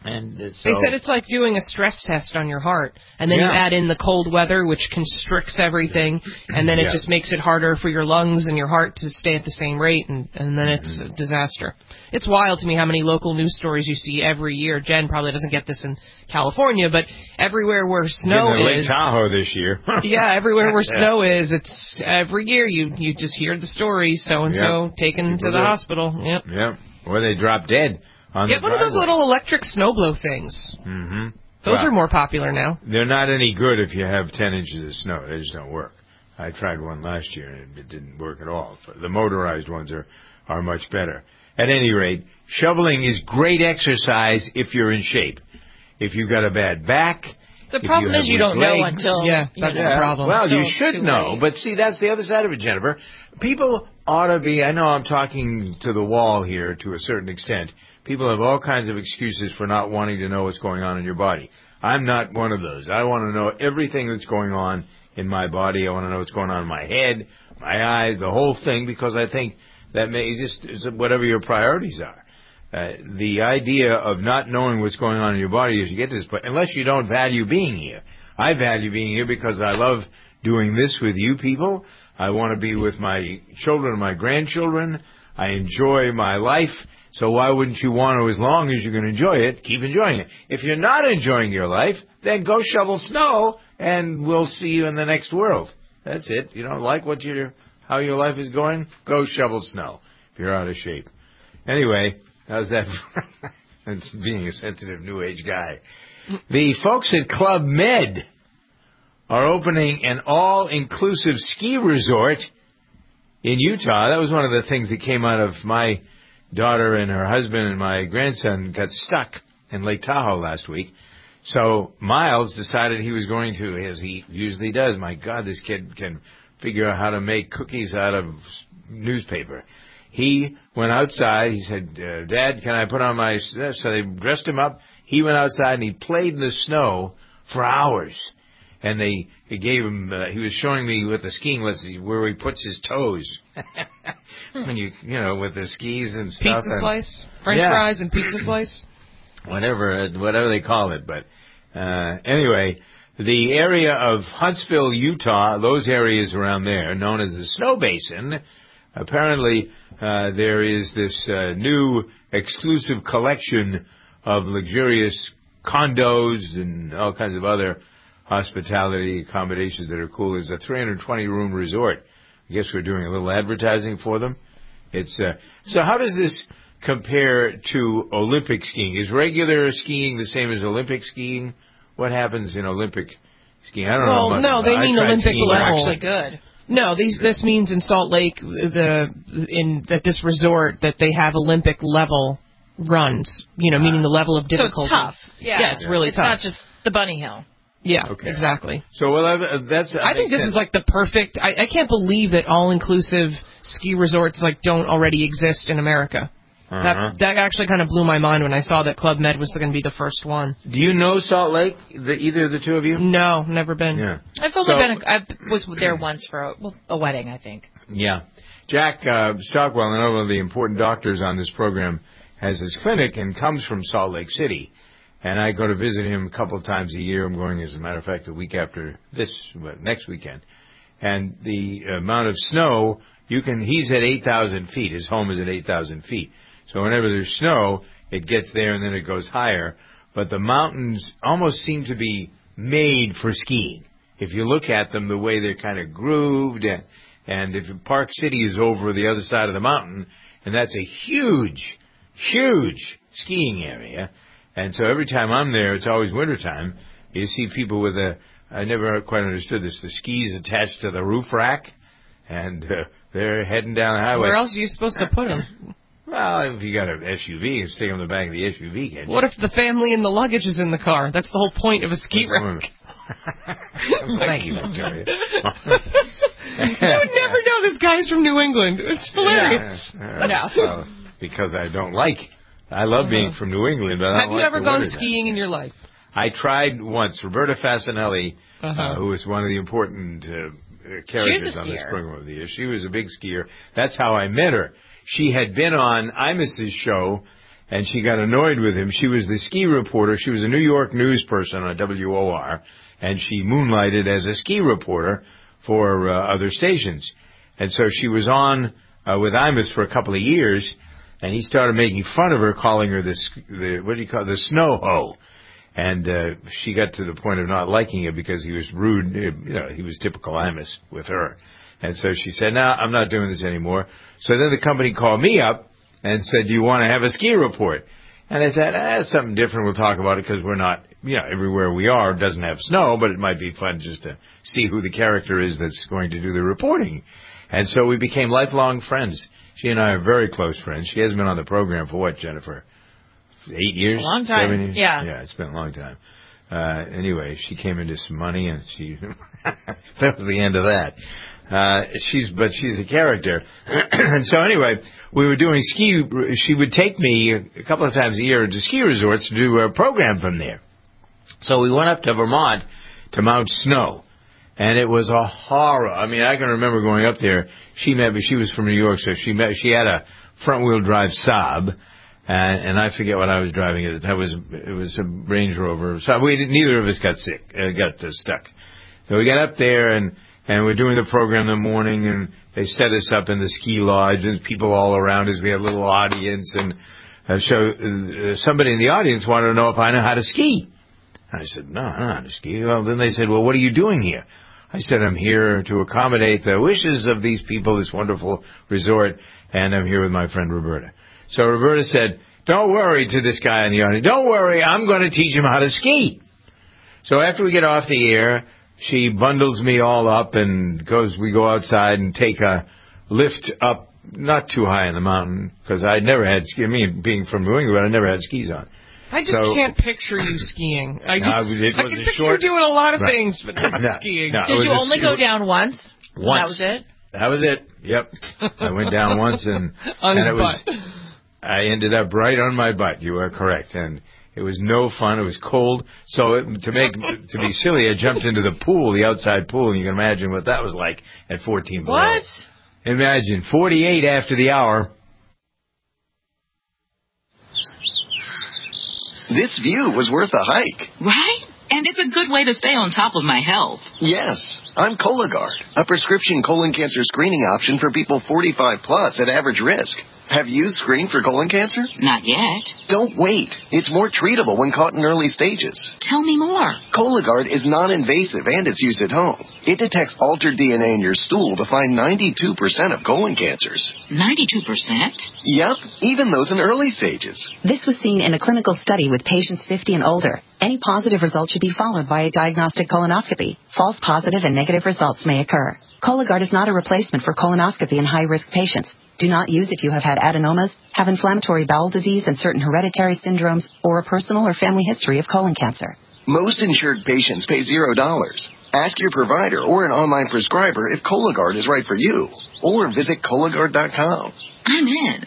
And so, they said it's like doing a stress test on your heart, and then yeah. you add in the cold weather, which constricts everything, and then it yeah. just makes it harder for your lungs and your heart to stay at the same rate, and, and then it's a disaster. It's wild to me how many local news stories you see every year. Jen probably doesn't get this in California, but everywhere where snow Getting to is... Lake Tahoe this year. yeah, everywhere where yeah. snow is, it's every year you, you just hear the stories, so-and-so yep. taken People to the do. hospital. Yep. Yep. Or they drop dead. On Get the one of those driveway. little electric snowblow things. Mm-hmm. Those well, are more popular now. They're not any good if you have ten inches of snow. They just don't work. I tried one last year, and it didn't work at all. The motorized ones are, are much better. At any rate, shoveling is great exercise if you're in shape. If you've got a bad back... The problem you is you don't legs, know until... Yeah, that's yeah, the problem. Well, so you should know, late. but see, that's the other side of it, Jennifer. People ought to be... I know I'm talking to the wall here to a certain extent. People have all kinds of excuses for not wanting to know what's going on in your body. I'm not one of those. I want to know everything that's going on in my body. I want to know what's going on in my head, my eyes, the whole thing, because I think that may just whatever your priorities are. Uh, the idea of not knowing what's going on in your body as you get to this point, unless you don't value being here. I value being here because I love doing this with you people. I want to be with my children and my grandchildren. I enjoy my life. So why wouldn't you want to, as long as you can enjoy it, keep enjoying it? If you're not enjoying your life, then go shovel snow, and we'll see you in the next world. That's it. You don't like what your how your life is going? Go shovel snow if you're out of shape. Anyway, how's that? That's being a sensitive New Age guy. The folks at Club Med are opening an all-inclusive ski resort in Utah. That was one of the things that came out of my daughter and her husband and my grandson got stuck in Lake Tahoe last week. So Miles decided he was going to, as he usually does. My God, this kid can figure out how to make cookies out of newspaper. He went outside. He said, uh, Dad, can I put on my... So they dressed him up. He went outside and he played in the snow for hours. And they, they gave him... Uh, he was showing me with the skiing lessons where he puts his toes. When you, you know, with the skis and stuff. Pizza and, slice? French yeah. fries and pizza slice? Whatever, whatever they call it. But uh, anyway, the area of Huntsville, Utah, those areas around there, known as the Snow Basin, apparently uh, there is this uh, new exclusive collection of luxurious condos and all kinds of other hospitality accommodations that are cool. There's a three hundred twenty room resort. I guess we're doing a little advertising for them. It's uh, so how does this compare to Olympic skiing? Is regular skiing the same as Olympic skiing? What happens in Olympic skiing? I don't well, know. About no, that. they I mean tried Olympic skiing level. last Actually good. No, these this means in Salt Lake, the in at this resort that they have Olympic level runs. You know, meaning the level of difficulty. So it's tough. Yeah, yeah, it's yeah. really it's tough. It's not just the bunny hill. Yeah, okay. exactly. So well, uh, that's. Uh, I think this sense. is like the perfect. I, I can't believe that all-inclusive ski resorts like don't already exist in America. Uh-huh. That that actually kind of blew my mind when I saw that Club Med was going to be the first one. Do you know Salt Lake? The, either of the two of you? No, never been. Yeah. I've only So- been. A, I was there once for a, well, a wedding, I think. Yeah. Jack uh, Stockwell, another of the important doctors on this program, has his clinic and comes from Salt Lake City. And I go to visit him a couple of times a year. I'm going, as a matter of fact, the week after this, well, next weekend. And the amount of snow, you can, he's at eight thousand feet. His home is at eight thousand feet. So whenever there's snow, it gets there and then it goes higher. But the mountains almost seem to be made for skiing. If you look at them, the way they're kind of grooved. And, and if Park City is over the other side of the mountain, and that's a huge, huge skiing area. And so every time I'm there, it's always wintertime. You see people with a, I never quite understood this, the skis attached to the roof rack, and uh, they're heading down the highway. Where else are you supposed to put them? Well, if you got an S U V, you can stick them in the back of the S U V, can't you? What if the family and the luggage is in the car? That's the whole point of a ski rack. Thank you, Victoria. You would never know this guy's from New England. It's hilarious. Yeah, uh, no. Well, because I don't like I love uh-huh. being from New England, but I don't Have you like ever the gone winter skiing time. in your life? I tried once. Roberta Fasinelli, uh-huh. uh, who was one of the important uh, characters on this program of the year. She was a big skier. That's how I met her. She had been on Imus's show, and she got annoyed with him. She was the ski reporter. She was a New York news person on W O R, and she moonlighted as a ski reporter for uh, other stations. And so she was on uh, with Imus for a couple of years, and he started making fun of her, calling her the, the what do you call it, the snow hoe. And uh, she got to the point of not liking it because he was rude. You know, he was typical Imus with her. And so she said, no, I'm not doing this anymore. So then the company called me up and said, do you want to have a ski report? And I said, ah, it's something different. We'll talk about it because we're not, you know, everywhere we are doesn't have snow, but it might be fun just to see who the character is that's going to do the reporting. And so we became lifelong friends. She and I are very close friends. She hasn't been on the program for what, Jennifer? Eight years? A long time. Seven years? Yeah. Yeah, it's been a long time. Uh, anyway, she came into some money and she, that was the end of that. Uh, she's, but she's a character. And so anyway, we were doing ski, she would take me a couple of times a year to ski resorts to do a program from there. So we went up to Vermont to Mount Snow. And it was a horror. I mean, I can remember going up there. She met me. She was from New York, so she met, she had a front-wheel drive Saab. And, and I forget what I was driving it. That was, it was a Range Rover. So we didn't, neither of us got sick, uh, got uh, stuck. So we got up there and, and we're doing the program in the morning and they set us up in the ski lodge. There's people all around us. We had a little audience and uh, so uh, somebody in the audience wanted to know if I know how to ski. And I said, no, I don't know how to ski. Well, then they said, well, what are you doing here? I said, I'm here to accommodate the wishes of these people, this wonderful resort, and I'm here with my friend Roberta. So Roberta said, don't worry to this guy in the audience. Don't worry, I'm going to teach him how to ski. So after we get off the air, she bundles me all up and goes, we go outside and take a lift up, not too high in the mountain, because I never had ski. I mean, being from New England, I never had skis on. I just so, can't picture you skiing. I, just, no, it I can picture short, you doing a lot of right. things, but not no, skiing. No, Did you only a, go down once? Once. That was it? That was it. Yep. I went down once and, on and his it was, butt. I ended up right on my butt. You are correct. And it was no fun. It was cold. So it, to make, to be silly, I jumped into the pool, the outside pool, and you can imagine what that was like at fourteen below. What? Imagine, forty-eight after the hour. This view was worth a hike. Right? And it's a good way to stay on top of my health. Yes, I'm Cologuard, a prescription colon cancer screening option for people forty-five plus at average risk. Have you screened for colon cancer? Not yet. Don't wait. It's more treatable when caught in early stages. Tell me more. Cologuard is non-invasive and it's used at home. It detects altered D N A in your stool to find ninety-two percent of colon cancers. ninety-two percent? Yep, even those in early stages. This was seen in a clinical study with patients fifty and older. Any positive result should be followed by a diagnostic colonoscopy. False positive and negative results may occur. Cologuard is not a replacement for colonoscopy in high-risk patients. Do not use if you have had adenomas, have inflammatory bowel disease and certain hereditary syndromes, or a personal or family history of colon cancer. Most insured patients pay zero dollars. Ask your provider or an online prescriber if Cologuard is right for you, or visit Cologuard dot com. I'm in.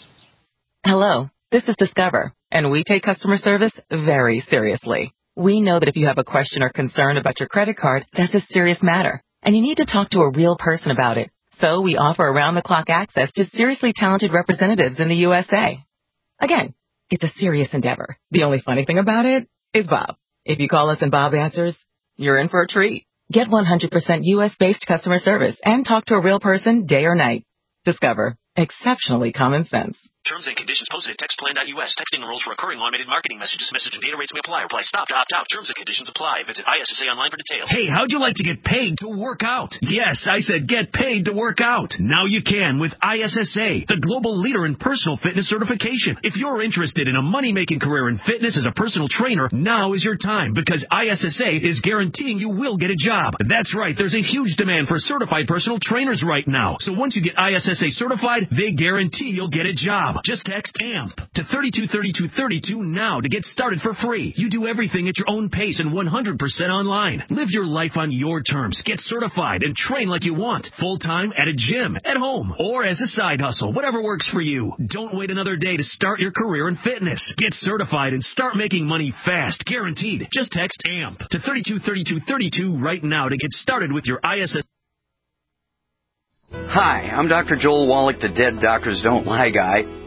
Hello, this is Discover, and we take customer service very seriously. We know that if you have a question or concern about your credit card, that's a serious matter, and you need to talk to a real person about it. So we offer around-the-clock access to seriously talented representatives in the U S A. Again, it's a serious endeavor. The only funny thing about it is Bob. If you call us and Bob answers, you're in for a treat. Get one hundred percent U S-based customer service and talk to a real person day or night. Discover. Exceptionally common sense. Terms and conditions posted at text plan dot U S. Texting enrolls for recurring automated marketing messages. Message and data rates may apply. Reply stop to opt out. Terms and conditions apply. Visit I S S A online for details. Hey, how'd you like to get paid to work out? Yes, I said get paid to work out. Now you can with I S S A, the global leader in personal fitness certification. If you're interested in a money-making career in fitness as a personal trainer, now is your time because I S S A is guaranteeing you will get a job. That's right. There's a huge demand for certified personal trainers right now. So once you get I S S A certified, they guarantee you'll get a job. Just text A M P to thirty-two thirty-two thirty-two now to get started for free. You do everything at your own pace and one hundred percent online. Live your life on your terms. Get certified and train like you want. Full-time at a gym, at home, or as a side hustle. Whatever works for you. Don't wait another day to start your career in fitness. Get certified and start making money fast. Guaranteed. Just text A M P to thirty-two thirty-two thirty-two right now to get started with your I S S. Hi, I'm Doctor Joel Wallach, the Dead Doctors Don't Lie guy.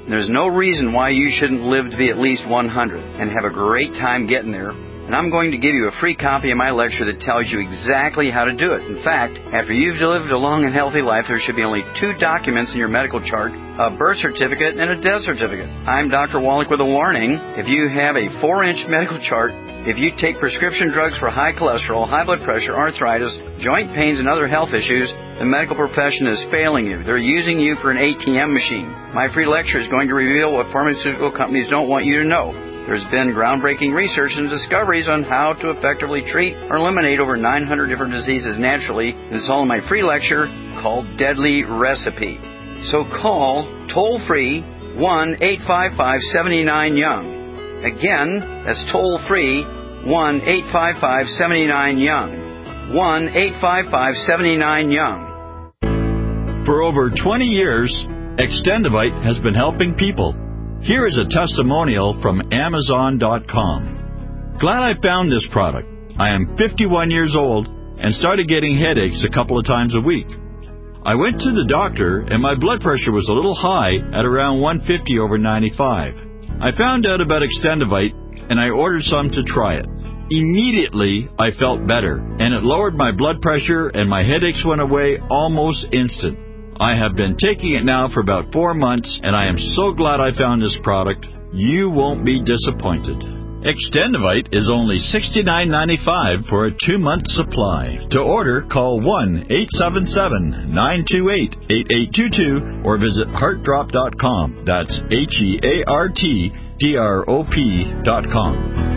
There's no reason why you shouldn't live to be at least one hundred and have a great time getting there. And I'm going to give you a free copy of my lecture that tells you exactly how to do it. In fact, after you've lived a long and healthy life, there should be only two documents in your medical chart, a birth certificate and a death certificate. I'm Doctor Wallach with a warning. If you have a four-inch medical chart, if you take prescription drugs for high cholesterol, high blood pressure, arthritis, joint pains, and other health issues, the medical profession is failing you. They're using you for an A T M machine. My free lecture is going to reveal what pharmaceutical companies don't want you to know. There's been groundbreaking research and discoveries on how to effectively treat or eliminate over nine hundred different diseases naturally, and it's all in my free lecture called Deadly Recipe. So call toll-free one eight five five, seven nine, young. Again, that's toll-free one eight five five, seven nine, young. one eight five five, seven nine, young. For over twenty years, Extendivite has been helping people. Here is a testimonial from Amazon dot com. Glad I found this product. I am fifty-one years old and started getting headaches a couple of times a week. I went to the doctor and my blood pressure was a little high at around one fifty over ninety-five. I found out about Extendivite and I ordered some to try it. Immediately, I felt better and it lowered my blood pressure and my headaches went away almost instant. I have been taking it now for about four months, and I am so glad I found this product. You won't be disappointed. Extendivite is only sixty-nine ninety-five for a two-month supply. To order, call one eight seven seven, nine two eight, eight eight two two or visit heart drop dot com. That's H E A R T D R O P dot com.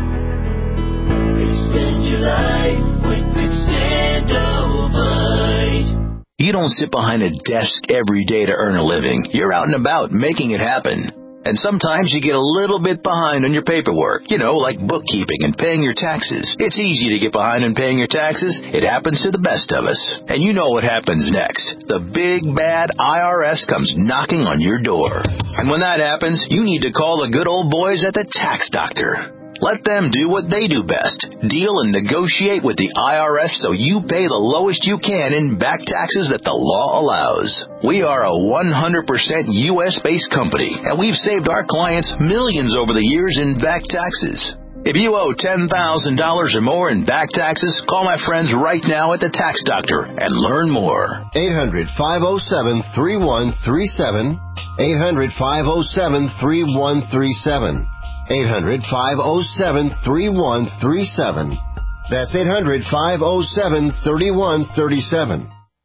Extend your life with Extendivite. You don't sit behind a desk every day to earn a living. You're out and about making it happen. And sometimes you get a little bit behind on your paperwork, you know, like bookkeeping and paying your taxes. It's easy to get behind on paying your taxes. It happens to the best of us. And you know what happens next. The big, bad I R S comes knocking on your door. And when that happens, you need to call the good old boys at the Tax Doctor. Let them do what they do best. Deal and negotiate with the I R S so you pay the lowest you can in back taxes that the law allows. We are a one hundred percent U S-based company, and we've saved our clients millions over the years in back taxes. If you owe ten thousand dollars or more in back taxes, call my friends right now at the Tax Doctor and learn more. eight hundred, five oh seven, three one three seven. eight hundred, five oh seven, three one three seven. eight hundred, five oh seven, three one three seven. That's eight hundred, five oh seven, three one three seven.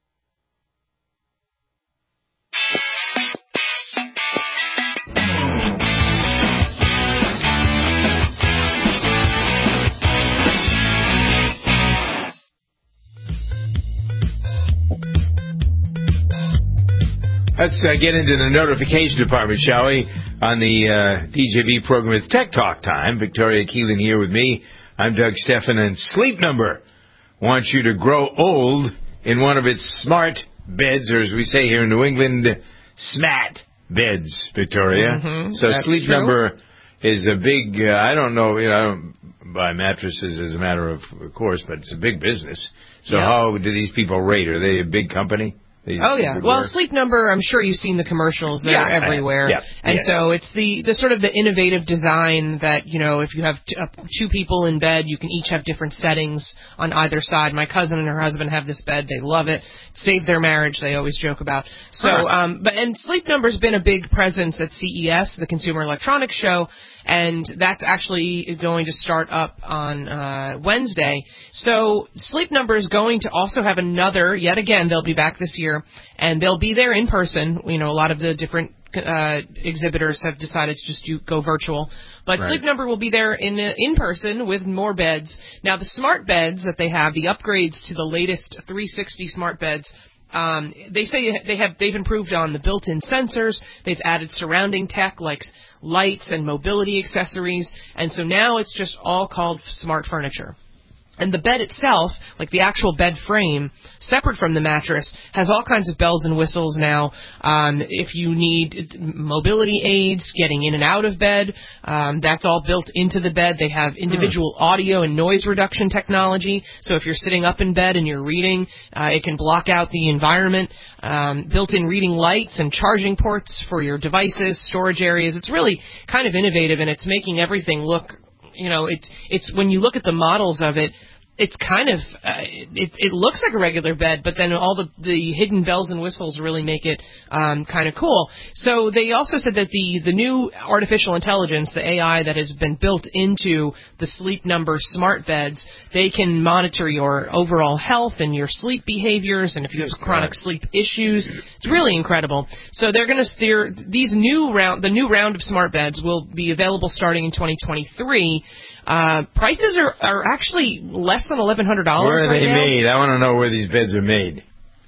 Let's uh, get into the notification department, shall we? On the uh, D J V program, it's Tech Talk time. Victoria Keelan here with me. I'm Doug Stephan, and Sleep Number wants you to grow old in one of its smart beds, or as we say here in New England, SMAT beds, Victoria. Mm-hmm, so Sleep true. Number is a big, uh, I don't know, you know, I don't buy mattresses as a matter of course, but it's a big business. So yeah. How do these people rate? Are they a big company? These oh yeah, well, Sleep Number. I'm sure you've seen the commercials. They're yeah, everywhere, yeah, and yeah. so it's the, the sort of the innovative design that, you know, if you have t- uh, two people in bed, you can each have different settings on either side. My cousin and her husband have this bed; they love it. Saved their marriage. They always joke about. So, huh. um, but and Sleep Number's been a big presence at C E S, the Consumer Electronics Show. And that's actually going to start up on uh, Wednesday. So Sleep Number is going to also have another, yet again, they'll be back this year, and they'll be there in person. You know, a lot of the different uh, exhibitors have decided to just do, go virtual. But right. Sleep Number will be there in in person with more beds. Now, the smart beds that they have, the upgrades to the latest three sixty smart beds, Um, they say they have they've improved on the built-in sensors. They've added surrounding tech like lights and mobility accessories, and so now it's just all called smart furniture. And the bed itself, like the actual bed frame, separate from the mattress, has all kinds of bells and whistles now. Um, if you need mobility aids, getting in and out of bed, um, that's all built into the bed. They have individual hmm. audio and noise reduction technology. So if you're sitting up in bed and you're reading, uh, it can block out the environment. Um, built-in reading lights and charging ports for your devices, storage areas. It's really kind of innovative, and it's making everything look... You know, it's it's when you look at the models of it, it's kind of uh, it it looks like a regular bed, but then all the the hidden bells and whistles really make it um, kind of cool. So they also said that the the new artificial intelligence, the A I that has been built into the Sleep Number smart beds, they can monitor your overall health and your sleep behaviors, and if you have chronic sleep issues, it's really incredible. So they're going to steer these new round the new round of smart beds will be available starting in twenty twenty-three. Uh, prices are, are actually less than eleven hundred dollars Where are right they now. made? I want to know where these beds are made.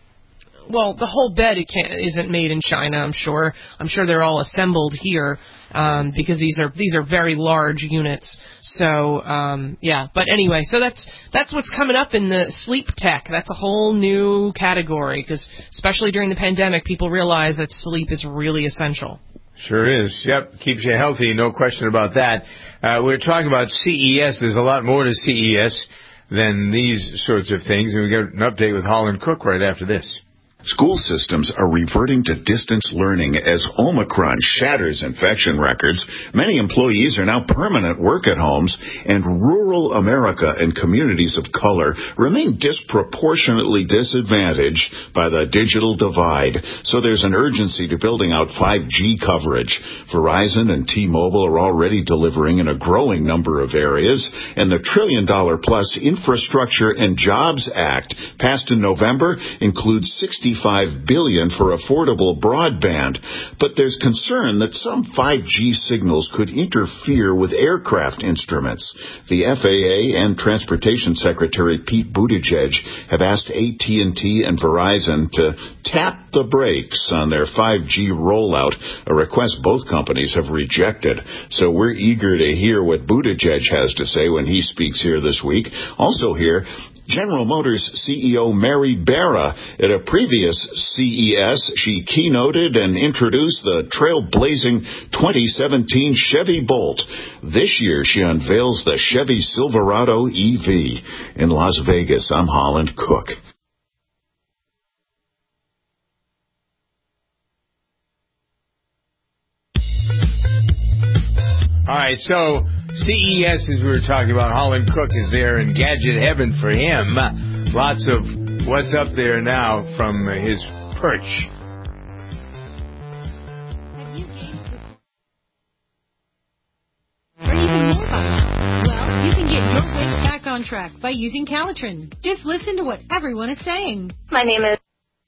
Well, the whole bed it can't, isn't made in China, I'm sure. I'm sure they're all assembled here um, because these are these are very large units. So, um, yeah. But anyway, so that's that's what's coming up in the sleep tech. That's a whole new category because especially during the pandemic, people realize that sleep is really essential. Sure is. Yep. Keeps you healthy. No question about that. Uh, we're talking about C E S. There's a lot more to C E S than these sorts of things. And we got an update with Holland Cook right after this. School systems are reverting to distance learning as Omicron shatters infection records. Many employees are now permanent work-at-homes, and rural America and communities of color remain disproportionately disadvantaged by the digital divide. So there's an urgency to building out five G coverage. Verizon and T-Mobile are already delivering in a growing number of areas, and the trillion dollar plus Infrastructure and Jobs Act, passed in November, includes sixty-five billion dollars for affordable broadband, but there's concern that some five G signals could interfere with aircraft instruments. The F A A and Transportation Secretary Pete Buttigieg have asked A T and T and Verizon to tap the brakes on their five G rollout, a request both companies have rejected. So we're eager to hear what Buttigieg has to say when he speaks here this week. Also here, General Motors C E O Mary Barra. At a previous C E S, she keynoted and introduced the trailblazing twenty seventeen Chevy Bolt. This year, she unveils the Chevy Silverado E V. In Las Vegas, I'm Holland Cook. All right, so C E S, as we were talking about, Holland Cook is there in gadget heaven for him. Lots of what's up there now from his perch. Or even more about that? Well, you can get your weight back on track by using Calitrin. Just listen to what everyone is saying. My name is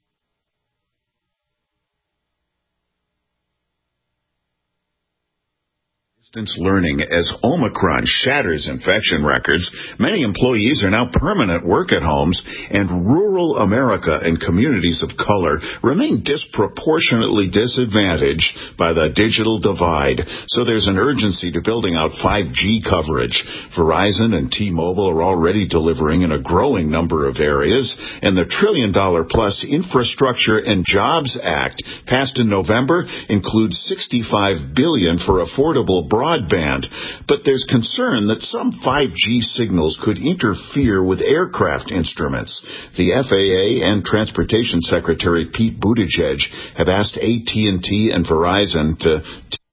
Distance learning as Omicron shatters infection records. Many employees are now permanent work-at-homes, and rural America and communities of color remain disproportionately disadvantaged by the digital divide. So there's an urgency to building out five G coverage. Verizon and T-Mobile are already delivering in a growing number of areas, and the trillion dollar plus Infrastructure and Jobs Act, passed in November, includes sixty-five billion dollars for affordable broadband, but there's concern that some five G signals could interfere with aircraft instruments. The F A A and Transportation Secretary Pete Buttigieg have asked A T and T and Verizon to...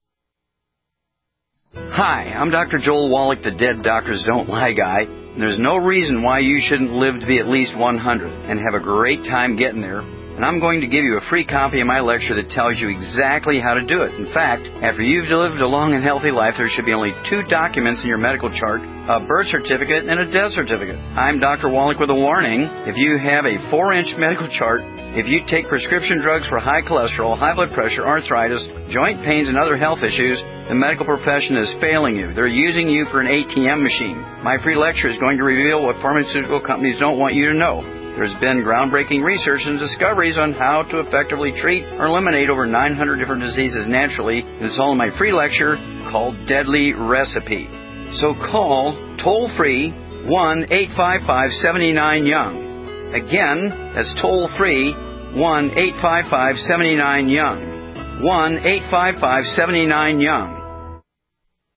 Hi, I'm Doctor Joel Wallach, the Dead Doctors Don't Lie guy. And there's no reason why you shouldn't live to be at least one hundred and have a great time getting there. And I'm going to give you a free copy of my lecture that tells you exactly how to do it. In fact, after you've lived a long and healthy life, there should be only two documents in your medical chart, a birth certificate and a death certificate. I'm Doctor Wallach with a warning. If you have a four-inch medical chart, if you take prescription drugs for high cholesterol, high blood pressure, arthritis, joint pains, and other health issues, the medical profession is failing you. They're using you for an A T M machine. My free lecture is going to reveal what pharmaceutical companies don't want you to know. There's been groundbreaking research and discoveries on how to effectively treat or eliminate over nine hundred different diseases naturally, and it's all in my free lecture called Deadly Recipe. So call toll-free one eight five five, seven nine, YOUNG. Again, that's toll free, one eight five five, seven nine, YOUNG. one eight five five, seven nine, YOUNG.